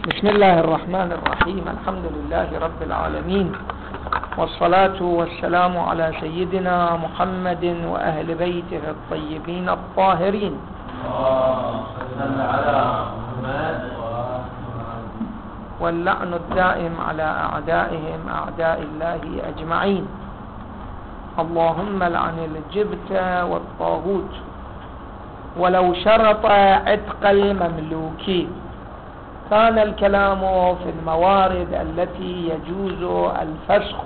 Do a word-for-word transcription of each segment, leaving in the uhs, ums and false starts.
بسم الله الرحمن الرحيم. الحمد لله رب العالمين، والصلاة والسلام على سيدنا محمد وأهل بيته الطيبين الطاهرين. واللعن الدائم على أعدائهم أعداء الله أجمعين. اللهم لعن الجبت والطاغوت. ولو شرط عتق المملوك. كان الكلام في الموارد التي يجوز الفسخ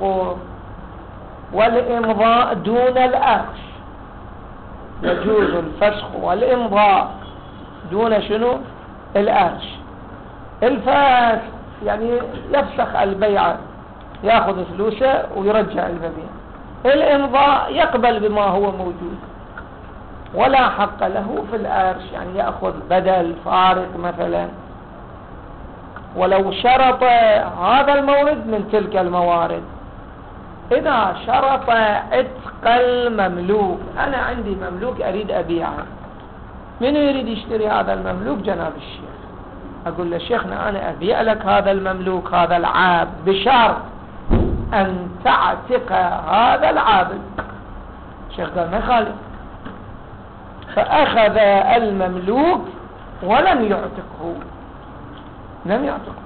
والإمضاء دون الأخذ. يجوز الفسخ والإمضاء دون شنو؟ الأخذ. الفسخ يعني يفسخ البيعة، يأخذ فلوسه ويرجع المبيع. الإمضاء يقبل بما هو موجود ولا حق له في الأرش، يعني يأخذ بدل فارق مثلا. ولو شرط هذا المورد من تلك الموارد، إذا شرط عتق المملوك، أنا عندي مملوك أريد أبيعه، من يريد يشتري هذا المملوك؟ جناب الشيخ. أقول له شيخنا أنا أبيع لك هذا المملوك، هذا العابد، بشرط أن تعتق هذا العابد. الشيخ قال ما يخالف، فأخذ المملوك ولم يعتقه، لم يعتقه.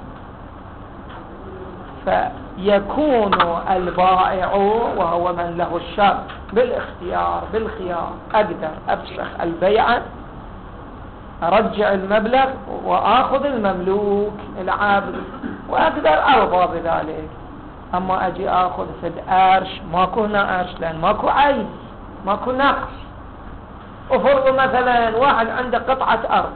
فيكون البائع وهو من له الشرط بالاختيار بالخيار، أقدر أفسخ البيعة، أرجع المبلغ وآخذ المملوك العابد، وأقدر أرضى بذلك. أما أجي آخذ في الأرش، ماكو هنا أرش لأن ماكو عيب، ماكو نقص. أفرض مثلا واحد عنده قطعة أرض،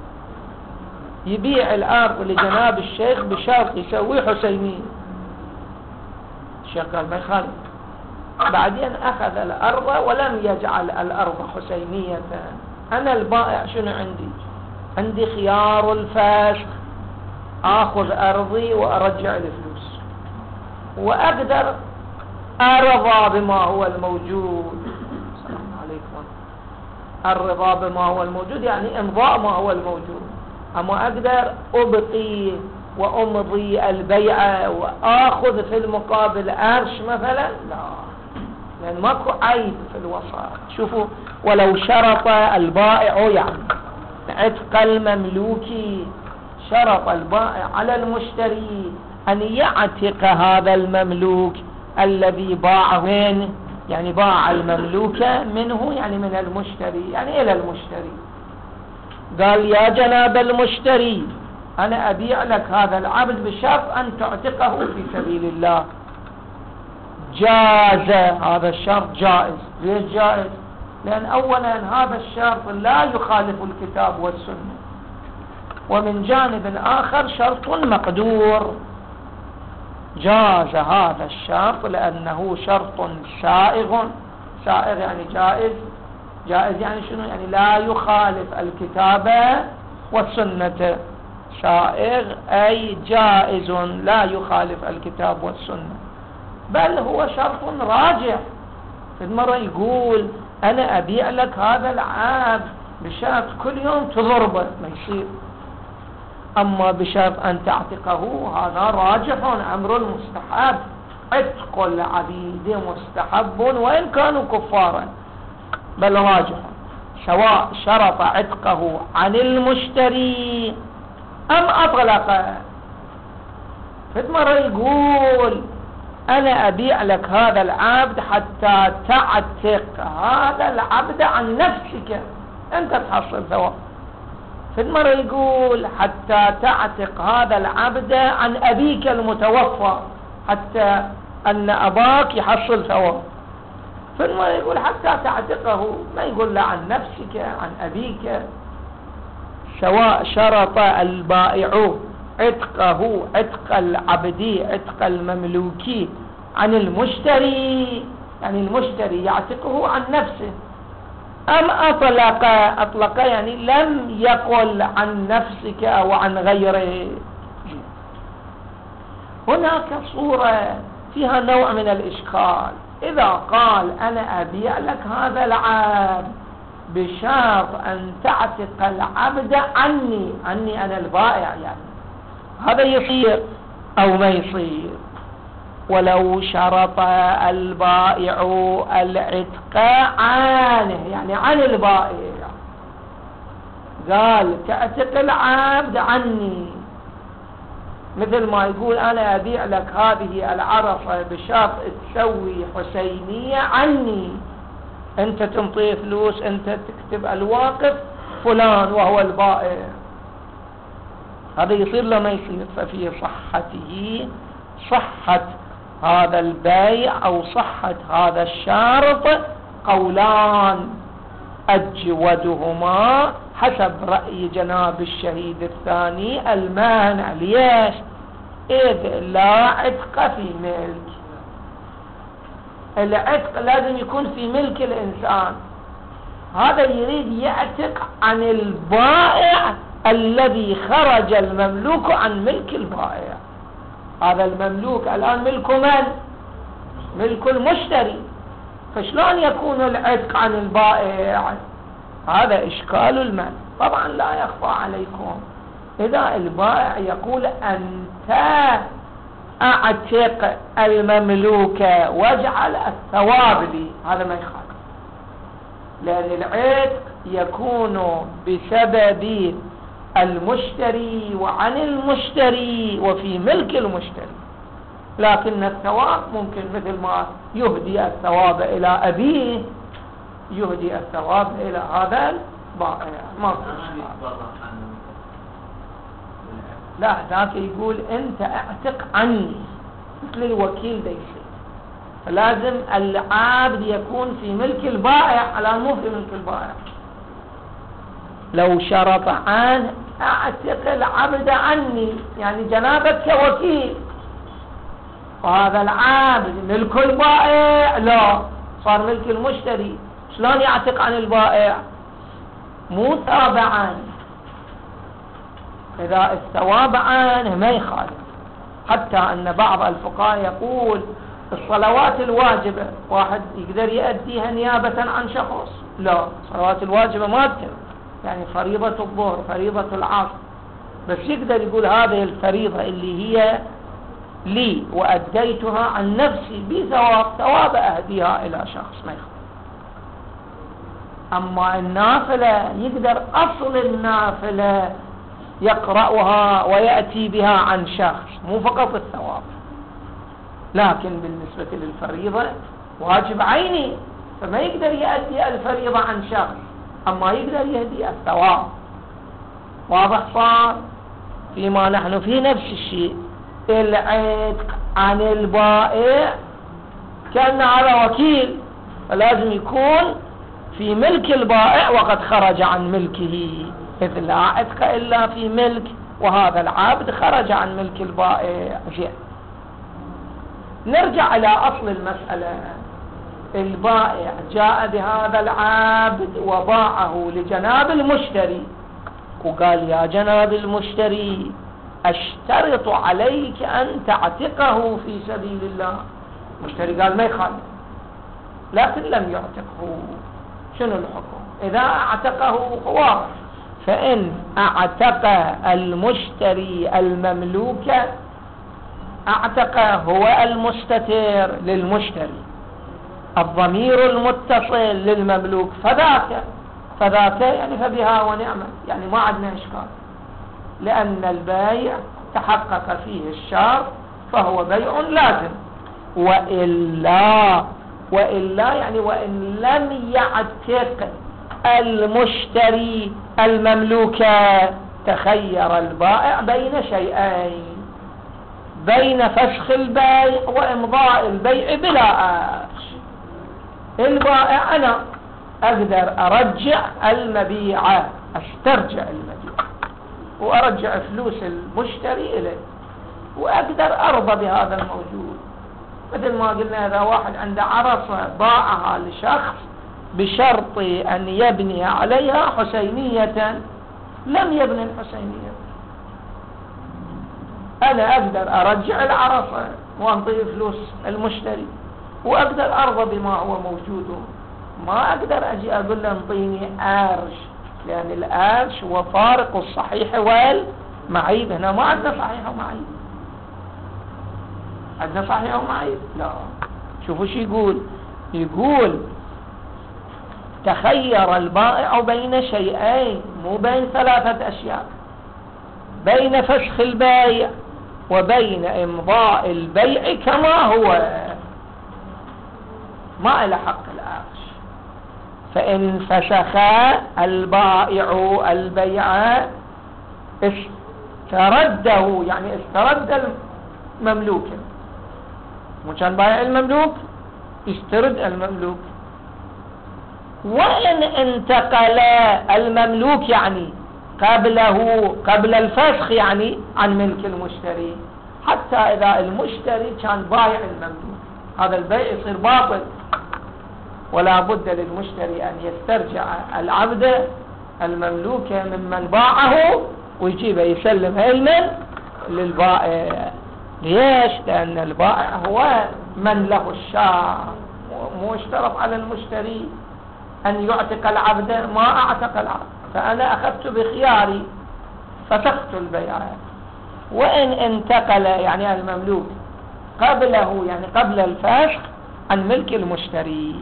يبيع الأرض لجناب الشيخ بشرط يسوي حسينية. الشيخ قال ما يخالف. بعدين أخذ الأرض ولم يجعل الأرض حسينية. أنا البائع شنو عندي؟ عندي خيار الفسخ، آخذ أرضي وأرجع الفلوس، وأقدر أرضى بما هو الموجود. السلام عليكم. الرضا بما هو الموجود يعني إمضاء ما هو الموجود. أما أقدر أبقي وأمضي البيعة وآخذ في المقابل أرش مثلا؟ لا، لأن ماكو عيب في الوسط. شوفوا، ولو شرط البائع يعني عتق المملوك، شرط البائع على المشتري أن يعتق هذا المملوك الذي باع، وين يعني باع المملوك منه، يعني من المشتري، يعني إلى المشتري. قال يا جناب المشتري أنا أبيع لك هذا العبد بشرط أن تعتقه في سبيل الله. جاز هذا الشرط، جائز. ليش جائز؟ لأن أولا هذا الشرط لا يخالف الكتاب والسنة، ومن جانب آخر شرط مقدور. جاز هذا الشرط لأنه شرط سائغ. سائغ يعني جائز. جائز يعني شنو؟ يعني لا يخالف الكتاب والسنة. سائغ أي جائز لا يخالف الكتاب والسنة، بل هو شرط راجع. في المرة يقول أنا أبيع لك هذا العابد بشرط كل يوم تضربه، ما يصير. أما بشرط أن تعتقه هذا راجح، أمر مستحب. عتق العبيد مستحب وإن كانوا كفارا، بل راجح، سواء شرط عتقه عن المشتري أم أطلق. في مرة يقول أنا أبيع لك هذا العبد حتى تعتق هذا العبد عن نفسك، أنت تحصل ثواب. في مرة يقول حتى تعتق هذا العبد عن أبيك المتوفى، حتى أن أباك يحصل ثواب. ثم يقول حتى تعتقه، ما يقول لا عن نفسك عن أبيك. سواء شرط البائع عتقه عتق العبد عتق المملوك عن المشتري، يعني المشتري يعتقه عن نفسه، أم أطلق. أطلق يعني لم يقل عن نفسك أو عن غيره. هناك صورة فيها نوع من الإشكال. إذا قال أنا أبيع لك هذا العبد بشرط أن تعتق العبد عني، عني أنا البائع، يعني هذا يصير أو ما يصير. ولو شرط البائع العتق عنه، يعني عن البائع، قال تعتق العبد عني، مثل ما يقول أنا أبيع لك هذه العرصة بشرط تسوي حسينية عني، أنت تنطيه فلوس، أنت تكتب الواقف فلان وهو البائع، هذا يصير لما يصير. ففي صحته، صحة هذا البيع أو صحة هذا الشرط قولان أجودهما حسب رأي جناب الشهيد الثاني المانع. ليش؟ إذ لا عتق في ملك. العتق لازم يكون في ملك الإنسان، هذا يريد يعتق عن البائع الذي خرج المملوك عن ملك البائع. هذا المملوك الآن ملك من؟ ملك المشتري، فشلون يكون العتق عن البائع؟ هذا إشكال المال. طبعا لا يخفى عليكم، إذا البائع يقول أنت أعتق المملوك واجعل الثواب لي، هذا ما يخالف، لأن العتق يكون بسبب المشتري وعن المشتري وفي ملك المشتري، لكن الثواب ممكن مثل ما يهدي الثواب إلى أبيه يهدي الثواب إلى هذا البائع. ما لا، ذاك يقول أنت اعتق عني مثل الوكيل ديسي، فلازم العابد يكون في ملك البائع على مو في ملك البائع. لو شرط عنه اعتق العبد عني، يعني جنابك كوكيل، وهذا العابد ملك البائع لا، صار ملك المشتري، شلون يعتق عن البائع؟ مو تابعا. إذا الثواب عنه ما يخالف، حتى أن بعض الفقهاء يقول الصلوات الواجبة واحد يقدر يؤديها نيابة عن شخص، لا، الصلوات الواجبة ما تكون، يعني فريضة الظهر، فريضة العصر، بس يقدر يقول هذه الفريضة اللي هي لي وأديتها عن نفسي بثواب، ثواب أهديها إلى شخص ما يخالف. أما النافلة يقدر أصل النافلة يقرأها ويأتي بها عن شخص، مو فقط الثواب، لكن بالنسبة للفريضة واجب عيني، فما يقدر يؤدي الفريضة عن شخص، أما يقدر يهدي الثواب. واضح صار؟ فيما نحن في نفس الشيء، العتق عن البائع كان على وكيل، فلازم يكون في ملك البائع وقد خرج عن ملكه، إذ لا عتق إلا في ملك، وهذا العبد خرج عن ملك البائع. نرجع إلى أصل المسألة. البائع جاء بهذا العبد وباعه لجناب المشتري، وقال يا جناب المشتري أشترط عليك أن تعتقه في سبيل الله. المشتري قال ما يخالف، لكن لم يعتقه. شنو الحكم؟ إذا اعتقه واضح، فإن اعتق المشتري المملوك اعتق هو المستتر للمشتري، الضمير المتصل للمملوك، فذاك فذاك يعني فبها ونعمة، يعني ما عندنا إشكال، لأن البيع تحقق فيه الشرط فهو بيع لازم. وإلا وإلا يعني وإن لم يعتق المشتري المملوك تخير البائع بين شيئين، بين فسخ البيع وإمضاء البيع بلا آخر. البائع أنا أقدر أرجع المبيع، أسترجع المبيع وأرجع فلوس المشتري إليه، وأقدر أرضى بهذا الموجود. مثل ما قلنا إذا واحد عنده عرصة باعها لشخص بشرط أن يبني عليها حسينية، لم يبني الحسينية، أنا أقدر أرجع العرصة وأنطي فلوس المشتري، وأقدر أرضى بما هو موجود. ما أقدر أجي أقول له انطيني قرش، لأن القرش هو فارق الصحيح معيب. هنا ما عندنا صحيح ومعيب، عندنا صحيح ومعيب لا. شوفوا شو يقول، يقول تخير البائع بين شيئين، مو بين ثلاثة أشياء، بين فسخ البيع وبين إمضاء البيع كما هو، ما إلى حق العرش. فإن فسخ البائع البيع استرده، يعني استرد المملوك، مو كان بايع المملوك يسترد المملوك. وإن انتقل المملوك يعني قبله قبل الفسخ يعني عن ملك المشتري، حتى إذا المشتري كان بايع المملوك هذا البيع يصير باطل، ولا بد للمشتري أن يسترجع العبد المملوك ممن باعه ويجيبه يسلمه المن للبائع. ليش؟ لأن البائع هو من له الشاء، مو اشترط على المشتري أن يعتق العبد، ما أعتق العبد، فأنا أخذت بخياري فسخت البيع. وإن انتقل يعني المملوك قبله يعني قبل الفسخ عن ملك المشتري.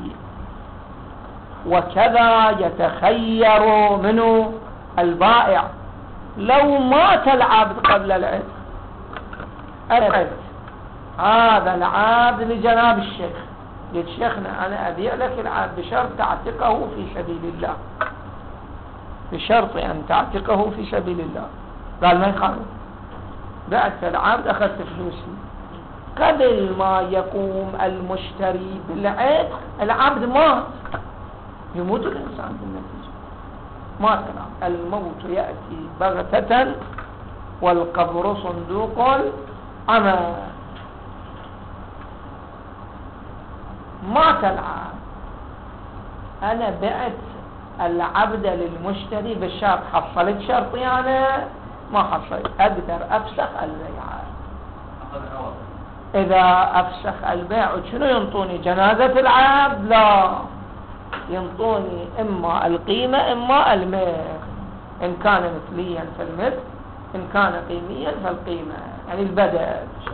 وكذا يتخير منه البائع لو مات العبد قبل العتق، أردت هذا العبد لجناب الشيخ، قلت شيخنا أنا أبيع لك العبد بشرط تعتقه في سبيل الله، بشرط أن تعتقه في سبيل الله. قال ما يخالف، بعت العبد أخذت فلوسي. قبل ما يقوم المشتري بالعتق العبد مات، يموت الإنسان بالنتيجة، مات العبد. الموت يأتي بغتة والقبر صندوق العمل. مات العبد، أنا بعت العبد للمشتري بالشرط، حصلت شرطي أنا ما حصلت، أقدر أفسخ البيع. إذا أفسخ البيع شنو ينطوني؟ جنازة العبد؟ لا، ينطوني إما القيمة إما المثل، إن كان مثليا فالمثل، إن كان قيميا فالقيمة، يعني البدل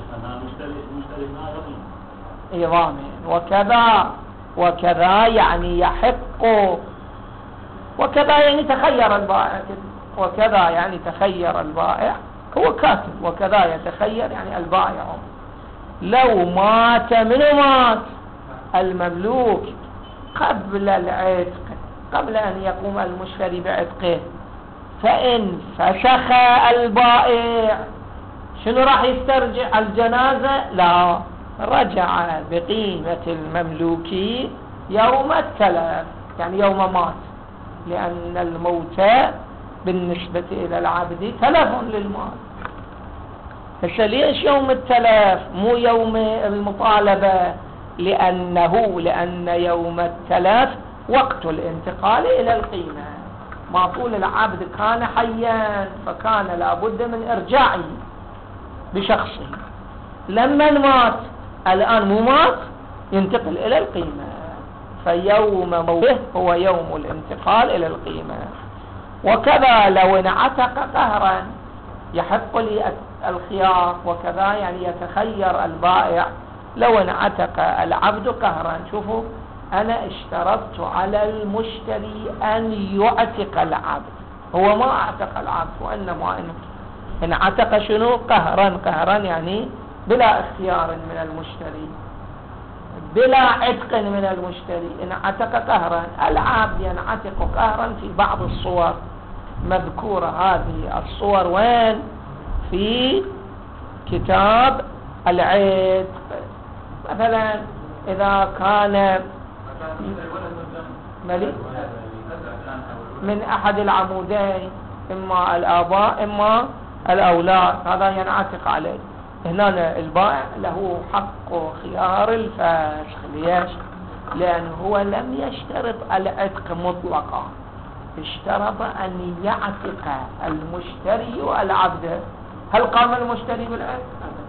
إضامين. وكذا وكذا يعني يحق، وكذا يعني تخير البائع، وكذا يعني تخير البائع، هو كاتب وكذا يتخير يعني البائع لو مات، منو مات؟ المملوك قبل العتق، قبل أن يقوم المشتري بعتقه، فإن فسخ البائع شنو راح يسترجع الجنازة؟ لا، رجع بقيمة المملوك يوم التلف، يعني يوم مات، لأن الموت بالنسبة إلى العبد تلف للمال. هسه ليش يوم التلف مو يوم المطالبة؟ لأنه لأن يوم التلف وقت الانتقال إلى القيمة، ما طول العبد كان حيا فكان لابد من إرجاعه بشخصه، لما مات الآن مو مات ينتقل إلى القيمة، فيوم موته هو يوم الانتقال إلى القيمة. وكذا لو انعتق قهرا يحق لي الخيار، وكذا يعني يتخير البائع لو انعتق العبد قهرا. شوفوا، أنا اشترطت على المشتري أن يعتق العبد، هو ما اعتق العبد، وإنما انعتق شنو؟ قهرا. قهرا يعني بلا اختيار من المشتري، بلا عتق من المشتري، انعتق قهرا. العبد ينعتق قهرا في بعض الصور مذكورة، هذه الصور وين؟ في كتاب العتق. مثلا إذا كان ملك من أحد العمودين، إما الآباء إما الأولاد، هذا ينعتق عليه. هنا البائع له حق خيار الفسخ. ليش؟ لأنه هو لم يشترط العتق مطلقا، اشترط أن يعتق المشتري العبد. هل قام المشتري بالعتق؟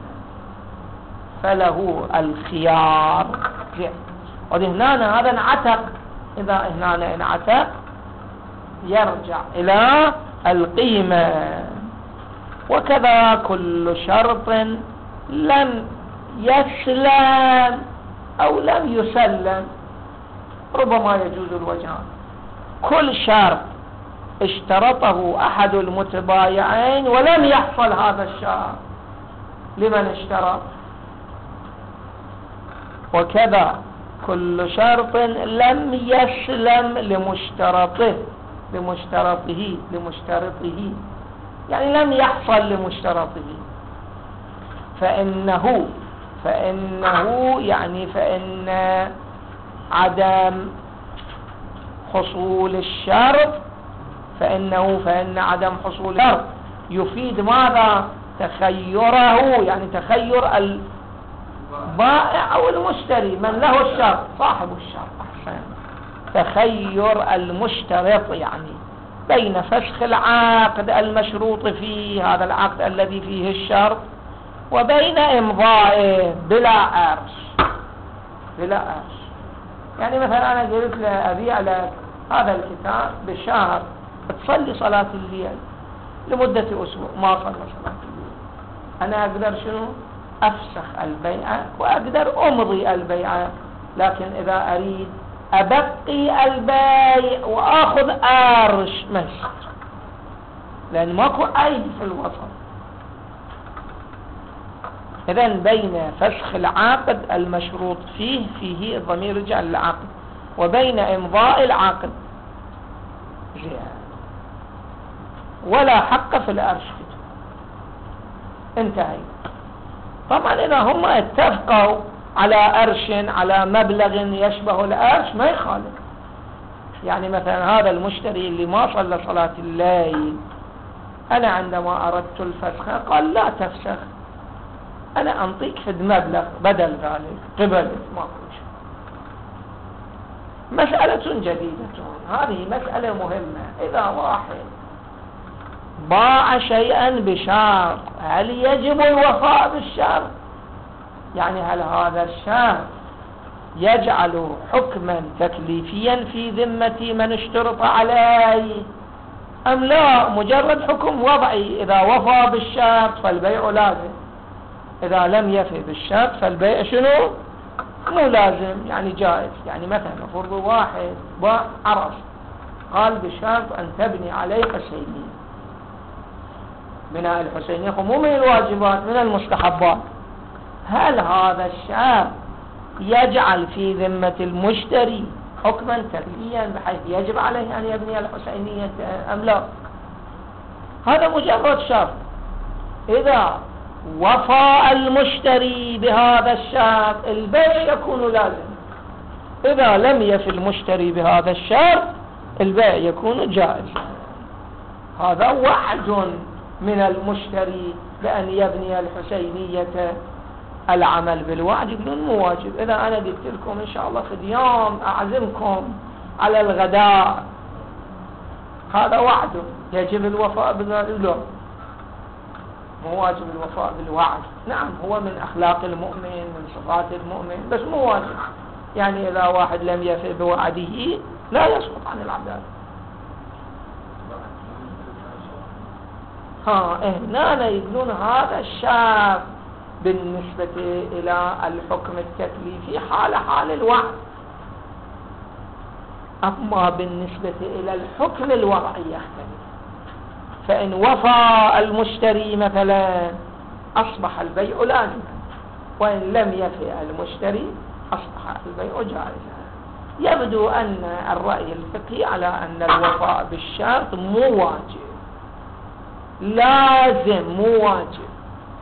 فله الخيار. وهنا هذا انعتق، إذا هنا انعتق يرجع إلى القيمة. وكذا كل شرط لم يسلم أو لم يسلم ربما يجوز الوجهان. كل شرط اشترطه أحد المتبايعين ولم يحصل هذا الشرط لمن اشترط، وكذا كل شرط لم يسلم لمشترطه لمشترطه لمشترطه يعني لم يحصل لمشترطه، فإنه فإنه يعني فإن عدم حصول الشرط فإنه فإن عدم حصول الشرط يفيد ماذا؟ تخيره، يعني تخير البائع أو المشتري من له الشرط صاحب الشرط، أحسن، تخير المشترط يعني بين فسخ العقد المشروط فيه، هذا العقد الذي فيه الشرط، وبين إمضائه بلا أرش بلا أرش. يعني مثلا أنا قلت له أبيع لك هذا الكتاب بشهر تصلي صلاة الليل لمدة أسبوع، ما صلى صلاة الليل، أنا أقدر شنو؟ أفسخ البيعة وأقدر أمضي البيعة، لكن إذا أريد أبقي البيع وأخذ أرش ما يصير، لأن ماكو عيب في الوسط. إذن بين فسخ العقد المشروط فيه فيه الضمير رجع للعقد، وبين إمضاء العقد ولا حق في الأرش انتهي. طبعا إذا هم اتفقوا على أرش على مبلغ يشبه الأرش ما يخالف. يعني مثلا هذا المشتري اللي ما صلى صلاة الليل، أنا عندما أردت الفسخ قال لا تفسخ، أنا أنطيك فد مبلغ بدل ذلك، قبلت ما كنت. مسألة جديدة، هذه مسألة مهمة. إذا واحد باع شيئا بشرط هل يجب الوفاء بالشرط؟ يعني هل هذا الشرط يجعل حكما تكليفيا في ذمة من اشترط عليه أم لا؟ مجرد حكم وضعي، إذا وفى بالشرط فالبيع لازم، إذا لم يفي بالشرط فالبيع شنو؟ مو لازم، يعني جائز. يعني مثلا فرض واحد باع عرس قال بشرط أن تبني عليه حسينية، بناء الحسينية مو من الواجبات، من المستحبات. هل هذا الشرط يجعل في ذمة المشتري حكما تكليفيا بحيث يجب عليه أن يبني الحسينية أم لا؟ هذا مجرد شرط. إذا وفى المشتري بهذا الشرط البيع يكون لازم، إذا لم يفي المشتري بهذا الشرط البيع يكون جائز. هذا وعد من المشتري بأن يبني الحسينية، العمل بالوعد يقولون مو واجب. إذا أنا قلت لكم إن شاء الله في اليوم أعزمكم على الغداء، هذا وعد يجب الوفاء بذلك؟ لا، مو واجب الوفاء بالوعد. نعم هو من أخلاق المؤمن، من صفات المؤمن، بس مو واجب. يعني إذا واحد لم يفي بوعده لا يسقط عن العدالة. ها هنا يقولون هذا الشرط بالنسبة إلى الحكم التكليفي حال حال الوعد، أما بالنسبة إلى الحكم الوضعي يختلف. فإن وفى المشتري مثلا أصبح البيع لازما، وإن لم يفي المشتري أصبح البيع جائزا. يبدو أن الرأي الفقهي على أن الوفاء بالشرط مو واجب، لازم مو واجب.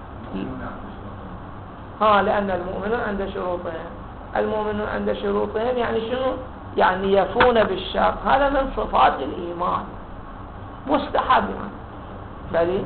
ها لأن المؤمنون عند شروطهم، المؤمنون عند شروطهم يعني شنو؟ يعني يفون بالشرط، هذا من صفات الإيمان، مستحب يعني. بل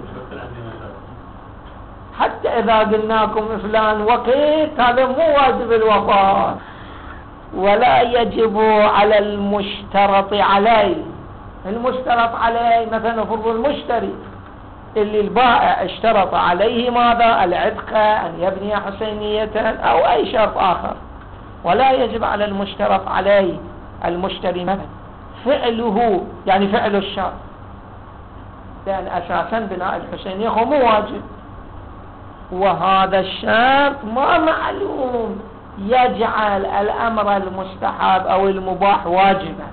حتى إذا قلناكم فلان وقيت هذا مو واجب الوفاء، ولا يجب على المشترط عليه. المشترط عليه مثلا فرض المشتري اللي البائع اشترط عليه ماذا؟ العتق، أن يبني حسينية أو أي شرط آخر، ولا يجب على المشترط عليه المشتري مثلا فعله، يعني فعل الشرط. لأن أساسا بناء الحسينية هو مو واجب، وهذا الشرط ما معلوم يجعل الأمر المستحب أو المباح واجبا.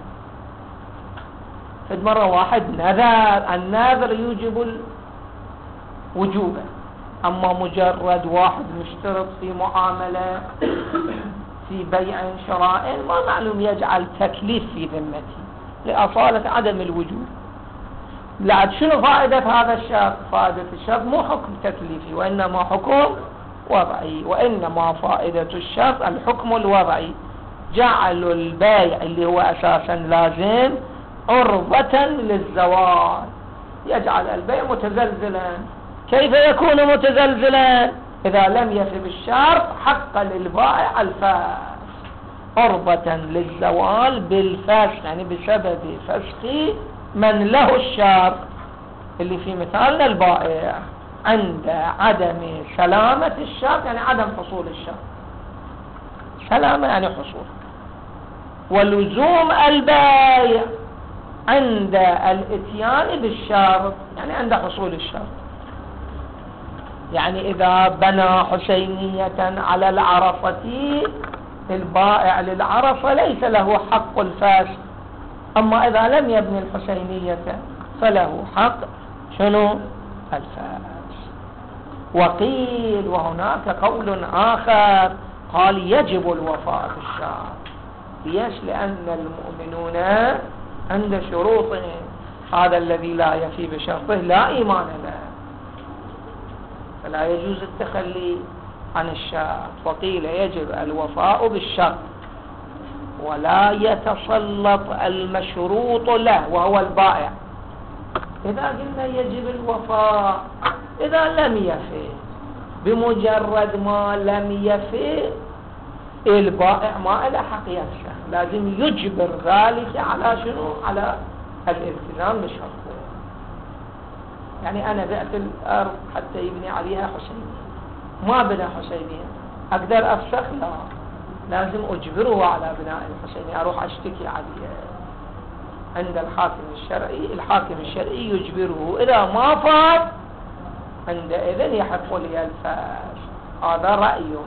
فد مرة واحد نذر، النذر يوجب الوجوب، أما مجرد واحد مشترط في معاملة في بيع شراء ما معلوم يجعل تكليف في ذمته لأصالة عدم الوجوب. لعد شنو فائدة هذا الشرط؟ فائدة الشرط مو حكم تكليفي وإنما حكم وضعي، وإنما فائدة الشرط الحكم الوضعي، جعل البيع اللي هو أساسا لازم عرضة للزوال، يجعل البيع متزلزلا. كيف يكون متزلزلا؟ إذا لم يفي بالشرط حق للبائع الفسخ، عرضة للزوال بالفسخ، يعني بسبب فسخ من له الشرط اللي في مثالنا البائع، عند عدم سلامة الشرط يعني عدم حصول الشرط، سلامة يعني حصول، ولزوم البيع عند الاتيان بالشرط يعني عند حصول الشرط. يعني إذا بنى حسينية على العرفة البائع للعرفة ليس له حق الفسخ، أما إذا لم يبني الحسينية فله حق شنو؟ الفسخ. وقيل وهناك قول آخر قال يجب الوفاء بالشرط. ليش؟ لأن المؤمنون عند شروطهم، هذا الذي لا يفي بشرطه لا إيمان له، فلا يجوز التخلي عن الشرط. وقيل يجب الوفاء بالشرط ولا يتسلط المشروط له وهو البائع. إذا قلنا يجب الوفاء إذا لم يفي، بمجرد ما لم يفي البائع ما له حق يفسخ، لازم يجبر ذلك على شنو؟ على الالتزام بشرطه. يعني أنا بعت الأرض حتى يبني عليها حسينية، ما بنى حسينية، أقدر أفسخ؟ لا، لازم أجبره على بناء الحسينية، أروح أشتكي عليه عند الحاكم الشرعي، الحاكم الشرعي يجبره، إذا ما فات عندئذ يحق لي الفسخ. هذا رأيه.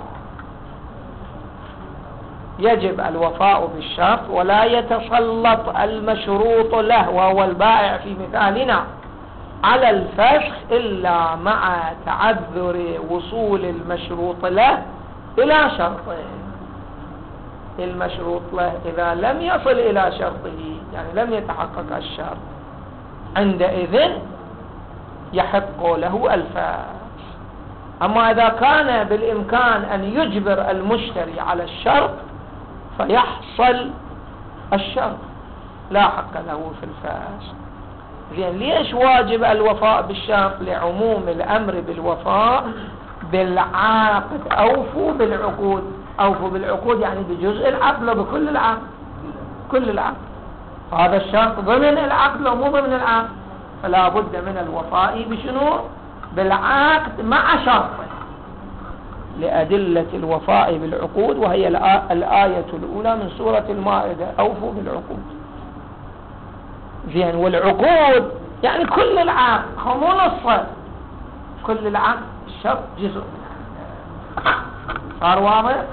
يجب الوفاء بالشرط ولا يتسلط المشروط له وهو البائع في مثالنا على الفسخ إلا مع تعذر وصول المشروط له إلى شرطه. المشروط له إذا لم يصل إلى شرطه يعني لم يتحقق الشرط، عندئذ يحق له الفسخ. أما إذا كان بالإمكان أن يجبر المشتري على الشرط فيحصل الشرط لا حق له في الفسخ. زين، ليش واجب الوفاء بالشرط؟ لعموم الأمر بالوفاء بالعقد. أوفوا بالعقود، أوفوا بالعقود يعني بجزء العقد لو بكل العقد، كل العقد. هذا الشرط ضمن العقد لو مو ضمن العقد، فلا بد من الوفاء بشنو؟ بالعقد مع شرطه، لأدلة الوفاء بالعقود، وهي الآية الأولى من سورة المائدة: أوفوا بالعقود. زين، والعقود يعني كل العقد، مو نصه، كل العقد الشرط جزء. صار واضح؟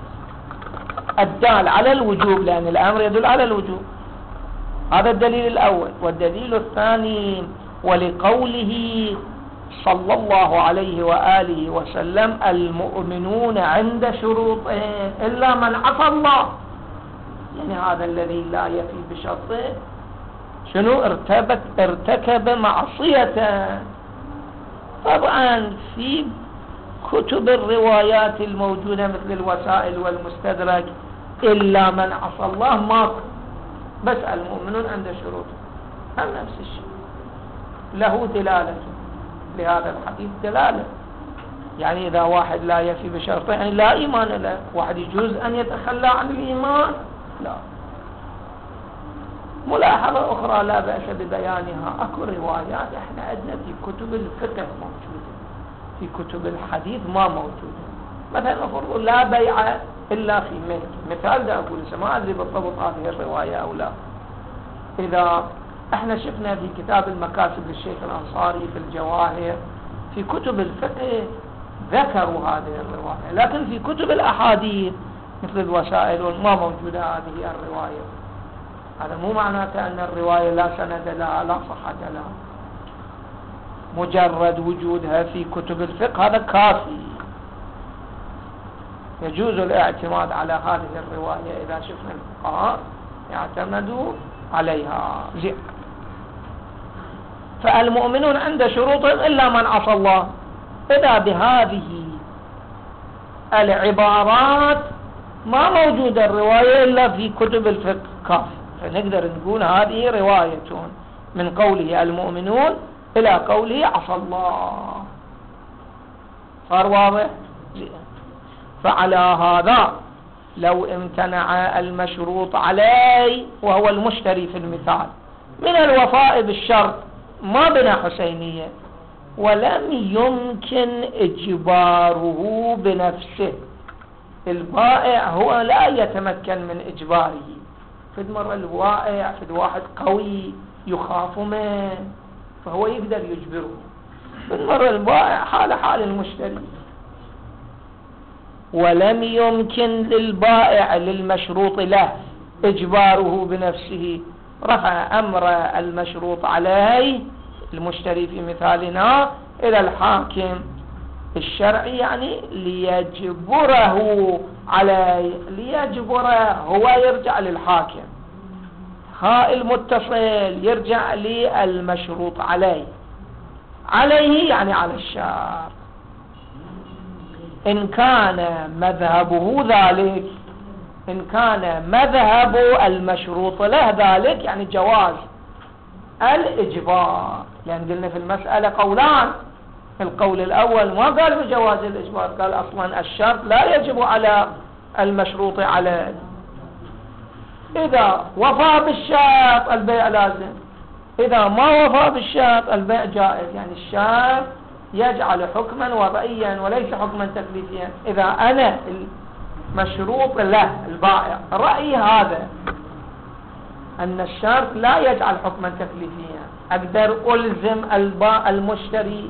الدال على الوجوب، لأن الأمر يدل على الوجوب. هذا الدليل الأول. والدليل الثاني: ولقوله صلى الله عليه وآله وسلم: المؤمنون عند شروطهم إلا من عصى الله. يعني هذا الذي لا يفي بشرطه شنو؟ ارتكب ارتكب معصية. طبعا في كتب الروايات الموجودة مثل الوسائل والمستدرك إلا من عصى الله ماكو، بس المؤمنون عند شروطه هم نفس الشيء، له دلالة لهذا الحديث دلالة. يعني إذا واحد لا يفي بشرطه يعني لا إيمان له. واحد يجوز أن يتخلى عن الإيمان؟ لا. ملاحظة أخرى لا بأس ببيانها: أكو روايات احنا عندنا في كتب الفقه موجودة، في كتب الحديث ما موجودة. مثلا نفرض لا بيع إلا في ملك، مثال ده أقول، ما أدري بالضبط هذه الرواية أو لا. إذا احنا شفنا في كتاب المكاسب للشيخ الأنصاري في الجواهر في كتب الفقه ذكروا هذه الرواية، لكن في كتب الأحاديث مثل الوسائل ما موجودة هذه الرواية. هذا مو معناته أن الرواية لا سند لها لا صحة لها، مجرد وجودها في كتب الفقه هذا كافي. يجوز الاعتماد على هذه الرواية إذا شفنا الفقهاء يعتمدوا عليها. زين. فالمؤمنون عند شروطهم إلا من عصى الله. إذا بهذه العبارات ما موجودة الرواية إلا في كتب الفقه كافي، فنقدر نقول هذه رواية من قوله المؤمنون إلى قوله عصى الله. صار واضح؟ فعلى هذا لو امتنع المشروط عليه وهو المشتري في المثال من الوفاء بالشرط ما بنا حسينية ولم يمكن إجباره بنفسه، البائع هو لا يتمكن من إجباره. في مرة البائع في واحد قوي يخاف منه فهو يقدر يجبره، في مرة البائع حال حال المشتري. ولم يمكن للبائع للمشروط له إجباره بنفسه، رفع أمر المشروط عليه المشتري في مثالنا إلى الحاكم الشرعي، يعني ليجبره عليه، ليجبره هو يرجع للحاكم، هاء المتصل يرجع للمشروط عليه، عليه يعني على الشارع. إن كان مذهبه ذلك، إن كان مذهب المشروط له ذلك يعني جواز الإجبار، لأن قلنا في المسألة قولان، القول الأول ما قال بجواز الإجبار، قال أصلا الشرط لا يجب على المشروط عليه، إذا وفى بالشرط البيع لازم، إذا ما وفى بالشرط البيع جائز. يعني الشرط يجعل حكما وضعيا وليس حكما تكليفيا. إذا أنا المشروط له البائع رأي هذا أن الشرط لا يجعل حكما تكليفيا، أقدر ألزم المشتري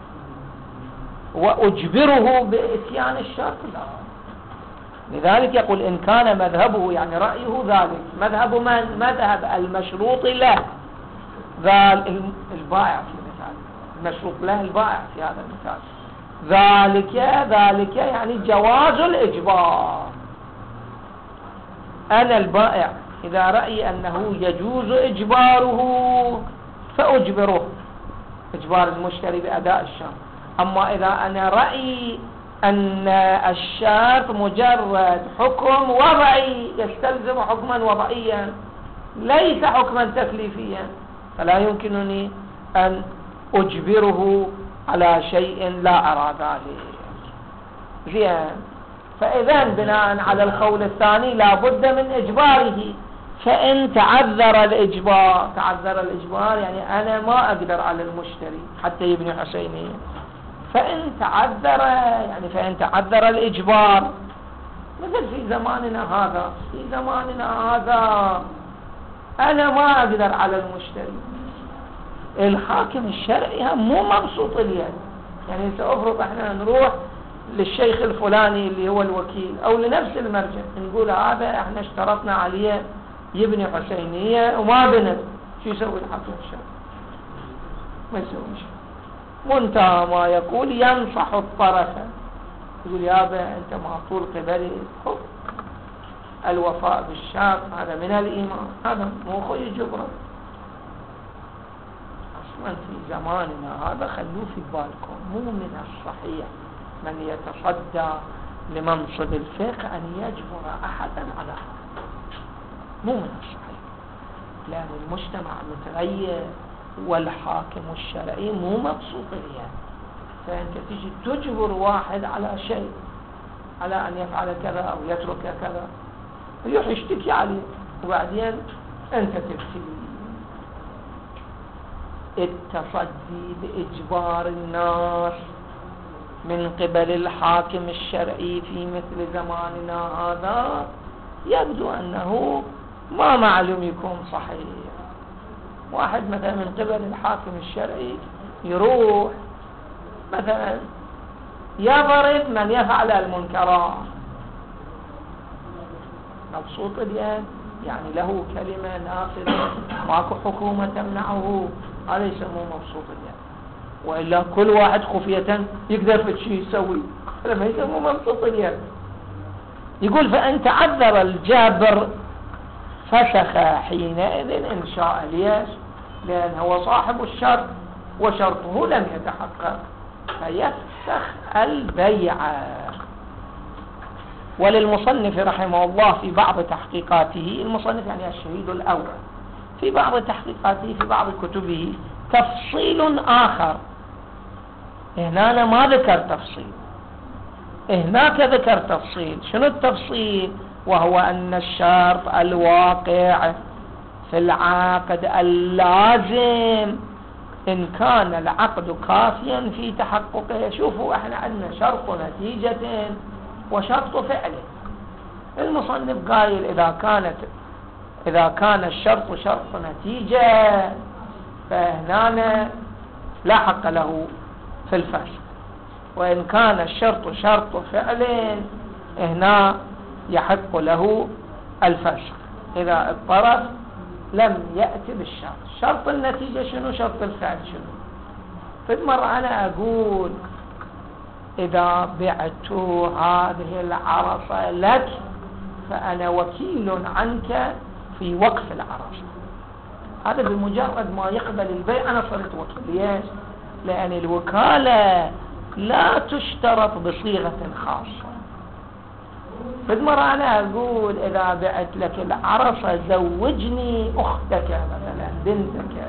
وأجبره بإتيان الشرط؟ لا. لذلك يقول إن كان مذهبه يعني رأيه ذلك، مذهب من؟ مذهب المشروط له ذلك البائع في المثال، المشروط له البائع في هذا المثال، ذلك ذلك يعني جواز الإجبار. أنا البائع إذا رأي أنه يجوز إجباره فأجبره، إجبار المشتري بأداء الشرط. أما إذا أنا رأيي أن الشرط مجرد حكم وضعي يستلزم حكما وضعيا ليس حكما تكليفيا، فلا يمكنني أن أجبره على شيء لا أرى ذلك. زين. فإذا بناء على القول الثاني لا بد من إجباره. فإن تعذر الإجبار، تعذر الإجبار يعني أنا ما أقدر على المشتري حتى يبني حسينية، فإن تعذر يعني فإن تعذر الإجبار مثل في زماننا هذا، في زماننا هذا أنا ما أقدر على المشتري، الحاكم الشرعي هم مو مبسوط اليد، يعني سأفرض احنا نروح للشيخ الفلاني اللي هو الوكيل أو لنفس المرجع نقول هذا احنا اشترطنا عليه يبني حسينية وما بنت، شو يسوي الحاكم الشرعي؟ ما يسوي شيء، منتهى ما يقول ينصح الطرف، يقول يابا انت معطول قبلي الوفاء بالشرط هذا من الإيمان، هذا مو خوي جبرا. أصلا في زماننا هذا خلوه في بالكم، مو من الصحيح من يتصدى لمنصب الفقه أن يجبر أحدا على هذا، مو من الصحيح، لأن المجتمع متغير والحاكم الشرعي مو مبسوط اليد، فأنت تجي تجبر واحد على شيء، على أن يفعل كذا أو يترك كذا، يروح يشتكي عليه وبعدين أنت تبتلي. التصدي بإجبار الناس من قبل الحاكم الشرعي في مثل زماننا هذا يبدو أنه ما معلوم يكون صحيح، واحد مثلا من قبل الحاكم الشرعي يروح مثلا يضرب من يفعل المنكرات، مبسوط اليد، يعني له كلمة نافذة، ماكو حكومة تمنعه، هذا يسموه مبسوط اليد. وإلا كل واحد خفية يقدر في شيء يسوي، هذا ما يسموه مبسوط اليد. يقول فإن تعذر الجابر فسخ حينئذ إن شاء. ليش؟ لأن هو صاحب الشرط وشرطه لم يتحقق فيفسخ البيعة. وللمصنف رحمه الله في بعض تحقيقاته، المصنف يعني الشهيد الأول، في بعض تحقيقاته في بعض كتبه تفصيل آخر. هنا أنا ما ذكر تفصيل، هناك ذكر تفصيل. شنو التفصيل؟ وهو أن الشرط الواقع في العقد اللازم إن كان العقد كافيا في تحققه. شوفوا احنا عندنا شرط نتيجة وشرط فعل. المصنف قايل إذا كانت إذا كان الشرط شرط نتيجة فهنا لا حق له في الفسخ، وإن كان الشرط شرط فعل هنا يحق له الفسخ إذا الطرف لم يأتي بالشرط. شرط النتيجة شنو؟ شرط الفعل شنو؟ في مرة أنا أقول إذا بعت هذه العرصة لك فأنا وكيل عنك في وقف العرصة. هذا بمجرد ما يقبل البيع أنا صرت وكيل. ليش؟ لأن الوكالة لا تشترط بصيغة خاصة. بالمرة أنا أقول إذا بعت لك العرصة زوجني أختك مثلا بنتك،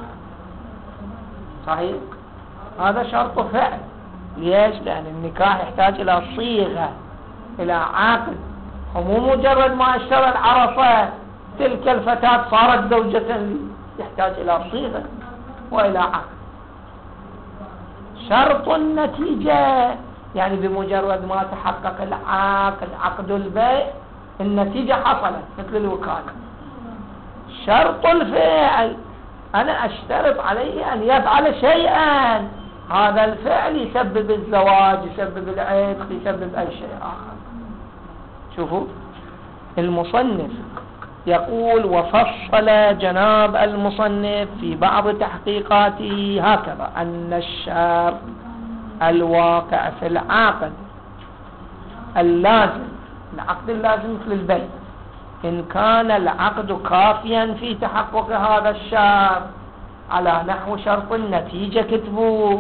صحيح؟ هذا شرط فعل. ليش؟ لأن النكاح يحتاج إلى صيغة، إلى عقد. ومو مجرد ما اشترى العرصة تلك الفتاة صارت زوجة لي، يحتاج إلى صيغة وإلى عقد. شرط النتيجة يعني بمجرد ما تحقق العقد، عقد البيع، النتيجة حصلت مثل الوكالة. شرط الفعل أنا أشترط عليه أن يفعل شيئا، هذا الفعل يسبب الزواج، يسبب العتق، يسبب أي شيء آخر. شوفوا المصنف يقول وفصل جناب المصنف في بعض تحقيقاته هكذا أن الشرط الواقع في العقد اللازم، العقد اللازم مثل البيع، إن كان العقد كافيا في تحقق هذا الشرط على نحو شرط النتيجة كتبوا،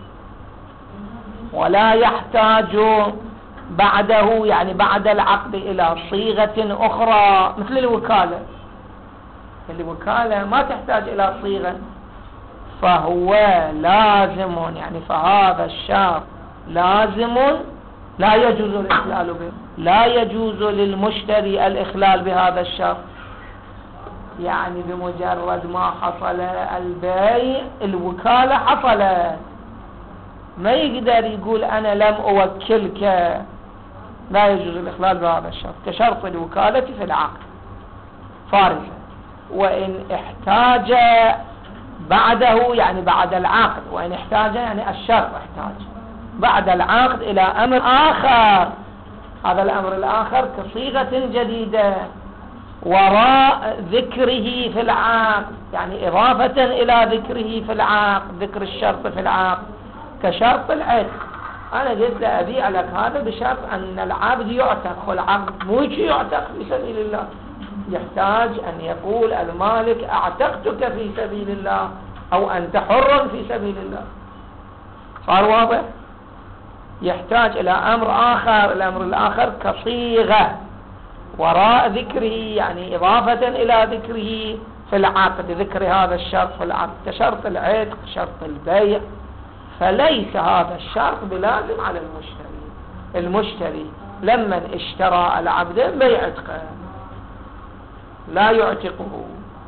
ولا يحتاج بعده يعني بعد العقد إلى صيغة أخرى مثل الوكالة. الوكالة ما تحتاج إلى صيغة، فهو لازم يعني فهذا الشرط لازم لا يجوز الإخلال به، لا يجوز للمشتري الإخلال بهذا الشرط. يعني بمجرد ما حصل البيع الوكالة حصلت، ما يقدر يقول أنا لم أوكلك، لا يجوز الإخلال بهذا الشرط كشرط الوكالة في العقد فارغة. وإن احتاج بعده يعني بعد العقد، وإن احتاج يعني الشرط احتاج بعد العقد إلى أمر آخر، هذا الأمر الآخر كصيغة جديدة وراء ذكره في العقد، يعني إضافة إلى ذكره في العقد، ذكر الشرط في العقد كشرط العتق. أنا قلت له أبيع لك هذا بشرط أن العبد يعتق، والعبد مو يعتق في سبيل الله، يحتاج أن يقول المالك أعتقتك في سبيل الله أو أنت حر في سبيل الله. صار واضح؟ يحتاج إلى أمر آخر، الأمر الآخر كصيغة وراء ذكره يعني إضافة إلى ذكره في العقد، ذكر هذا الشرط في العقد كشرط العتق شرط البيع. فليس هذا الشرط بلازم على المشتري. المشتري لما اشترى العبد بيعتقه لا يعتقه،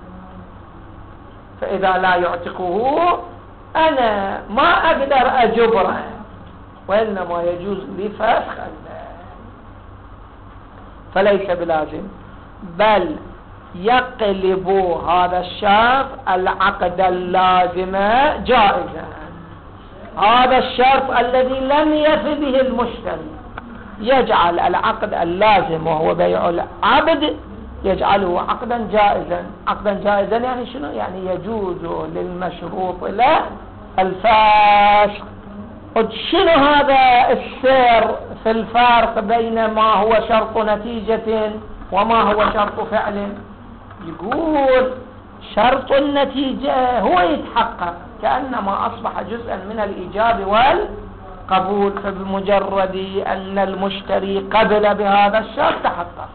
فإذا لا يعتقه أنا ما أقدر أجبره، وإنما يجوز لي فسخ، فليس بلازم. بل يقلب هذا الشرط العقد اللازم جائزا. هذا الشرط الذي لم يف به المشتري يجعل العقد اللازم وهو بيع العبد يجعله عقدا جائزا. عقدا جائزا يعني شنو؟ يعني يجوز للمشروط له الفاسق. شنو هذا السر في الفرق بين ما هو شرط نتيجة وما هو شرط فعل؟ يقول شرط النتيجة هو يتحقق كأنما أصبح جزءا من الإيجاب والقبول، فبمجرد أن المشتري قبل بهذا الشرط تحقق.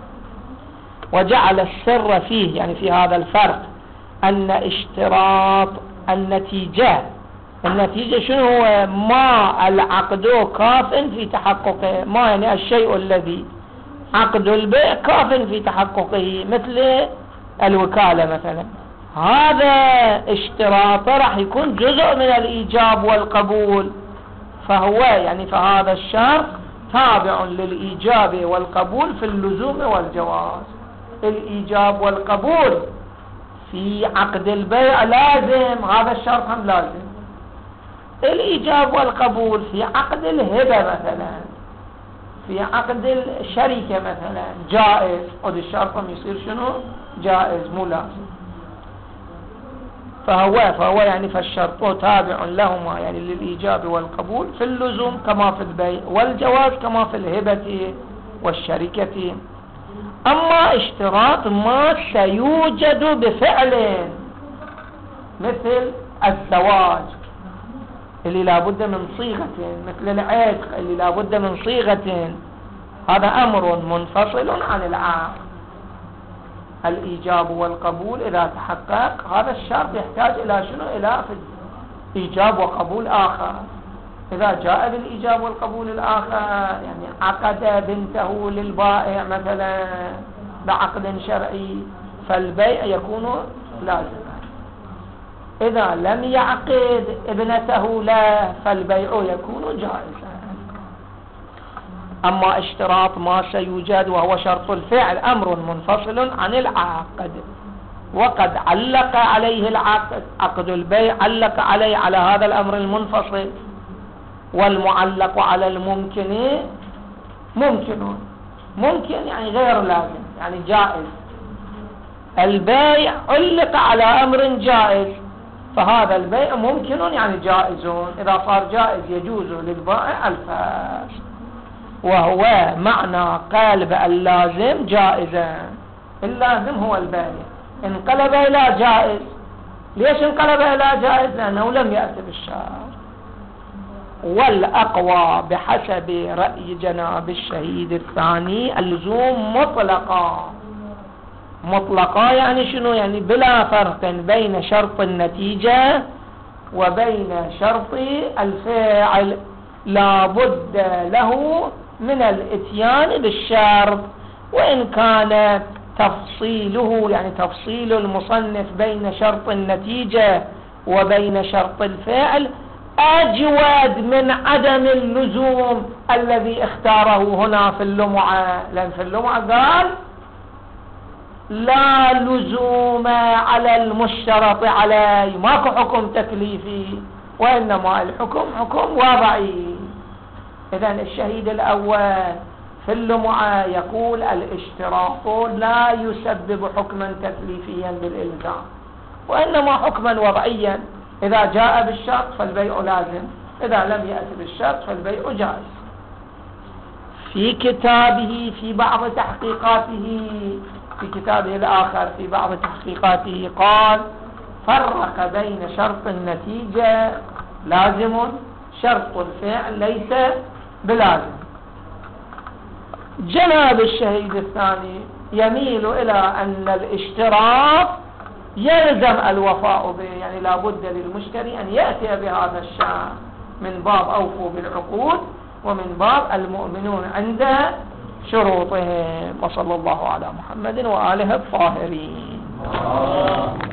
وجعل السر فيه يعني في هذا الفرق أن اشتراط النتيجة، النتيجة شنو هو؟ ما العقد كاف في تحققه، ما يعني الشيء الذي عقد البيع كاف في تحققه مثل الوكالة مثلا، هذا اشتراط راح يكون جزء من الإيجاب والقبول، فهو يعني فهذا الشرط تابع للإيجاب والقبول في اللزوم والجواز. الإيجاب والقبول في عقد البيع لازم، هذا الشرط هم لازم. الإيجاب والقبول في عقد الهبة مثلا، في عقد الشركة مثلا جائز، قد الشرط يصير شنو؟ جائز مو لازم. فهو فهو يعني فالشرط تابع لهما يعني للإيجاب والقبول في اللزوم كما في البيع، والجواز كما في الهبة والشركة. أما اشتراط ما سيوجد بفعل مثل الزواج اللي لابد من صيغة، مثل العتق اللي لابد من صيغة، هذا أمر منفصل عن العقد. الإيجاب والقبول إذا تحقق هذا الشرط يحتاج إلى شنو؟ إلى إيجاب وقبول آخر. إذا جاء بالإيجاب والقبول الآخر يعني عقد بنته للبائع مثلا بعقد شرعي فالبيع يكون لازما. إذا لم يعقد ابنته له فالبيع يكون جائزا. أما اشتراط ما سيوجد وهو شرط الفعل أمر منفصل عن العقد، وقد علق عليه العقد، عقد البيع علق عليه على هذا الأمر المنفصل، والمعلق على الممكن ممكن، ممكن يعني غير لازم يعني جائز. البيع علق على أمر جائز، فهذا البيع ممكن يعني جائز، إذا صار جائز يجوز للبائع الفاسد، وهو معنى قلب اللازم جائزا. اللازم هو البيع انقلب إلى جائز. ليش انقلب إلى جائز؟ لأنه لم يأتي بالشرط. والأقوى بحسب رأي جناب الشهيد الثاني اللزوم مطلقا. مطلقا يعني شنو؟ يعني بلا فرق بين شرط النتيجة وبين شرط الفاعل، لا بد له من الاتيان بالشرط، وإن كان تفصيله يعني تفصيل المصنف بين شرط النتيجة وبين شرط الفاعل أجود من عدم اللزوم الذي اختاره هنا في اللمعة. لأن في اللمعة قال لا لزوم على المشترط عليه، ماكو حكم تكليفي، وإنما الحكم حكم وضعي. إذن الشهيد الأول في اللمعة يقول الاشتراط لا يسبب حكما تكليفيا بالإلزام، وإنما حكما وضعيا. إذا جاء بالشرط فالبيع لازم، إذا لم يأتي بالشرط فالبيع جائز. في كتابه في بعض تحقيقاته في كتابه الآخر في بعض تحقيقاته قال فرق بين شرط النتيجة لازم، شرط الفعل ليس بلازم. جناب الشهيد الثاني يميل إلى أن الاشتراط يلزم الوفاء به، يعني لا بد للمشتري أن يأتي بهذا الشرط من باب أوفوا بالعقود ومن باب المؤمنون عند شروطهم. وصلى الله على محمد وآله الطاهرين.